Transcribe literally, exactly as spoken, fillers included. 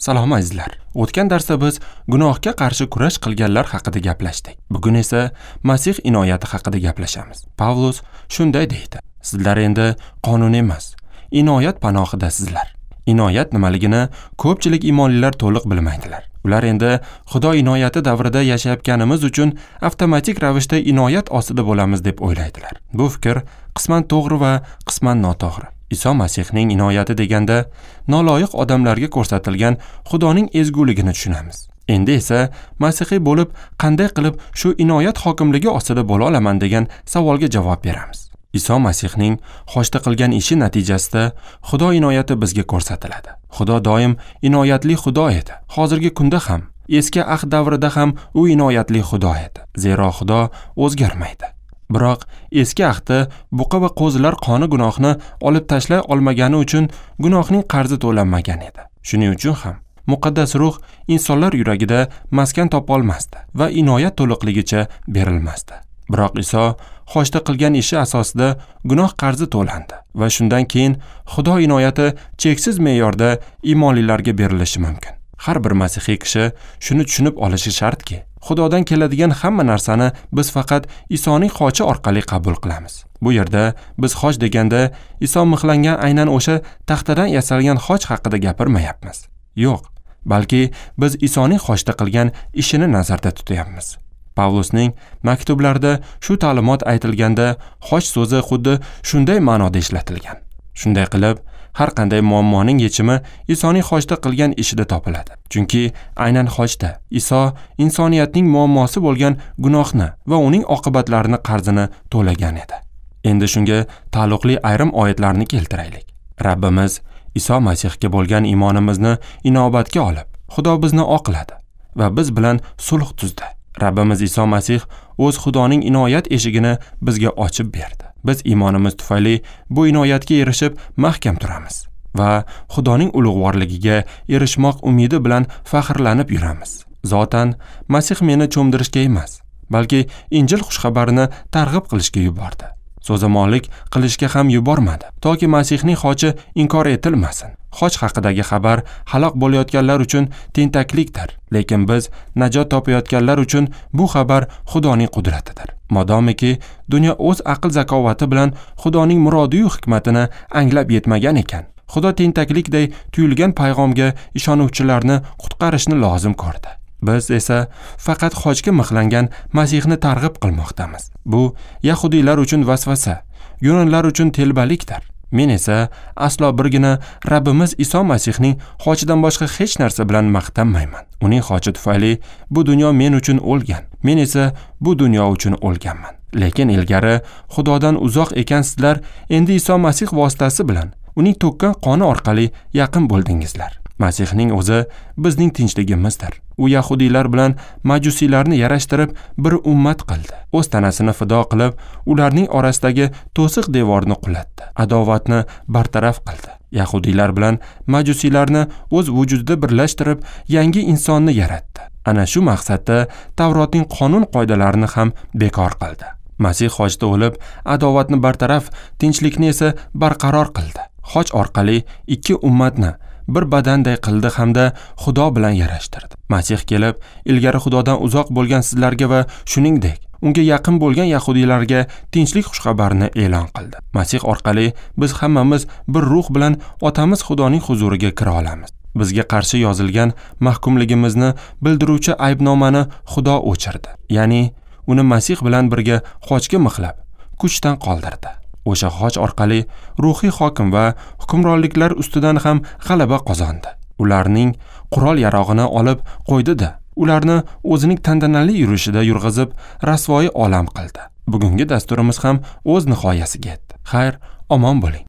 Salom azizlar. O'tgan darsda biz gunohga qarshi kurash qilganlar haqida gaplashdik. Bugun esa Masih inoyati haqida gaplashamiz. Pavlus shunday deydi: Sizlar endi qonun emas, inoyat panohidasizlar. Inoyat nimaligini ko'pchilik iymonlilar to'liq bilmaydilar. Ular endi Xudo inoyati davrida yashayotganimiz uchun avtomatik ravishda inoyat ostida bo'lamiz deb o'ylaydilar. Bu fikr qisman to'g'ri va qisman noto'g'ri. Iso Masihning inoyati deganda noloyiq odamlarga ko'rsatilgan Xudoning ezguligini tushunamiz. Endi esa Masihiy bo'lib qanday qilib shu inoyat hokimligi ostida bo'la olaman degan savolga javob beramiz. Iso Masihning xoshda qilgan ishi natijasida Xudo inoyati bizga ko'rsatiladi. Xudo doim inoyatli Xudo edi. Hozirgi kunda ham, eski ahd davrida ham u inoyatli Xudo edi. Zero Xudo o'zgarmaydi. Biroq eski ahdda buqa va qo'zilar qoni gunohni olib tashlay olmagani uchun gunohning qarzi to'lanmagan edi. Shuning uchun ham muqaddas ruh insonlar yuragida maskan topa olmasdi va inoyat to'liqligicha berilmasdi. Biroq Iso xoshda qilgan ishi asosida gunoh qarzi to'landi va shundan keyin Xudo inoyati cheksiz me'yorda iymonlilarga berilishi mumkin. Har bir masihiy kishi shuni tushunib olishi shartki, Xudodan keladigan hamma narsani biz faqat Isoning xochi orqali qabul qilamiz. Bu yerda biz xoch deganda Iso mixlangan aynan o'sha taxtadan yasalgan xoch haqida gapirmayapmiz. Yo'q, balki biz Isoning xochda qilgan ishini nazarda tutyapmiz. Pavlusning maktublarida shu ta'limot aytilganda xoch so'zi xuddi shunday ma'noda ishlatilgan. Shunday qilib, har qanday muammoning yechimi Isoning xochda qilgan ishida topiladi. Chunki aynan xochda Iso insoniyatning muammosi bo'lgan gunohni va uning oqibatlarini qarzini to'lagan edi. Endi shunga taalluqli ayrim oyatlarni keltiraylik. Rabbimiz Iso Masihga bo'lgan iymonimizni inobatga olib, Xudo bizni oqladi va biz bilan sulh tuzdi. Rabbimiz Iso Masih o'z Xudoning inoyat eshigini bizga ochib berdi. Biz iymonimiz tufayli bu inoyatga erishib mahkam turamiz va Xudoning ulug'vorligiga erishmoq umidi bilan faxrlanib yuramiz. Zotan Masih meni cho'mdirishga emas, balki Injil xushxabarini targ'ib qilishga yubordi. So'zamollik qilishga ham yubormadi, toki Masihning xochi inkor etilmasin. Xoch haqidagi xabar halok bo'layotganlar uchun tentaklikdir, lekin biz najot topayotganlar uchun bu xabar Xudoning qudratidir. Modomiki dunyo o'z aql zakovati bilan Xudoning murodiyu hikmatini anglab yetmagan ekan, Xudo tentaklikday tuyulgan payg'omga ishonuvchilarni qutqarishni lozim ko'rdi. Biz esa faqat xochga mixlangan Masihni targ'ib qilmoqdamiz. Bu yahudiylar uchun vasvasa, yunonlar uchun telbalikdir. Men esa aslo birgina Rabbimiz Iso Masihning xochidan boshqa hech narsa bilan maqtanmayman. Uning xochi tufayli bu dunyo men uchun o'lgan, men esa bu dunyo uchun o'lganman. Lekin ilgari Xudodan uzoq ekansizlar, endi Iso Masih vositasi bilan uning to'kkan qoni orqali yaqin bo'ldingizlar. Masihning o'zi bizning tinchligimizdir. U yahudiylar bilan majusiylarni yarashtirib bir ummat qildi. O'z tanasini fido qilib, ularning orasidagi to'siq devorni qulatdi. Adovatni bartaraf qildi. Yahudiylar bilan majusiylarni o'z vujudida birlashtirib, yangi insonni yaratdi. Ana shu maqsadda Tavrotning qonun qoidalarini ham bekor qildi. Masih xochda o'lib, adovatni bartaraf, tinchlikni esa barqaror qildi. Xoch orqali ikki ummatni bir badanday qildi hamda Xudo bilan yarashtirdi. Masih kelib, ilgari Xudodan uzoq bo'lgan sizlarga va shuningdek, unga yaqin bo'lgan yahudiylarga tinchlik xushxabarini e'lon qildi. Masih orqali biz hammamiz bir ruh bilan Otamiz Xudoning huzuriga kira olamiz. Bizga qarshi yozilgan mahkumligimizni bildiruvchi aybnomani Xudo o'chirdi. Ya'ni, uni Masih bilan birga xochga mixlab, kuchdan qoldirdi. O'sha xoch orqali ruhiy hokim va hukmronliklar ustidan ham g'alaba qozondi. Ularning qurol yarog'ini olib qo'ydi-da, ularni o'zining tantanali yurishida yurg'izib, rasvoyi olam qildi. Bugungi dasturimiz ham o'z nihoyasiga yetdi. Xayr, omon bo'ling.